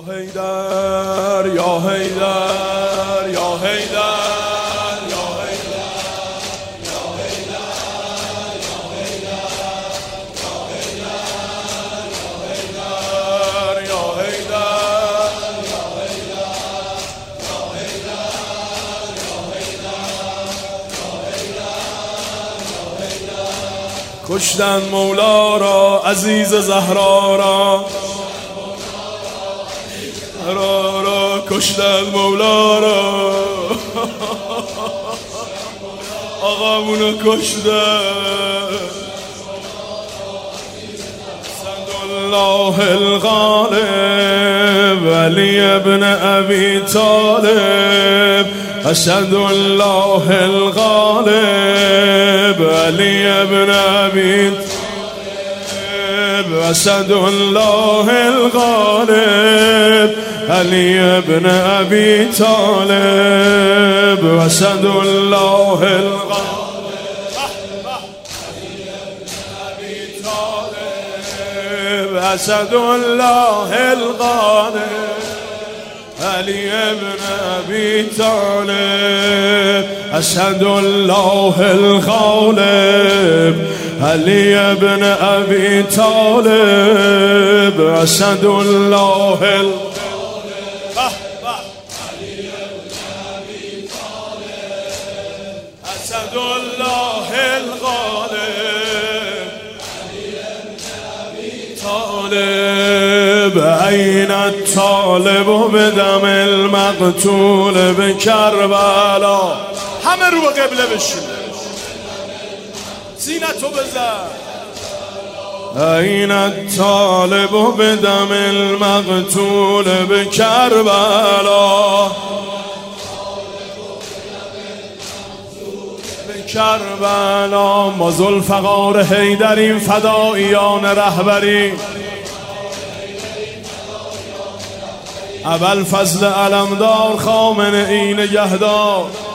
حیدر یا حیدر یا حیدر یا حیدر یا حیدر یا حیدر یا حیدر. کشتن مولا را عزیز زهرا را کشتن مولا را آقامونو کشتن. الله الغالب علی ابن ابی طالب اسد الله الغالب علی ابن ابی طالب اسد الله الغالب علی ابن ابی طالب اسد الله الغالب اسد الله الغالب علی ابن ابی طالب اسد الله الغالب علی ابن ابی طالب اسد الله الغالب اسد الله الغالب طالب. أين الطالب بدم المقتول بكربلا. همه رو به قبله بشین، زینتو بزن. أين الطالب بدم المقتول بكربلا کربلا. ما ذوالفقار حیدریم فداییان رهبری ابوالفضل علمدار خامنه‌ای نگهدار.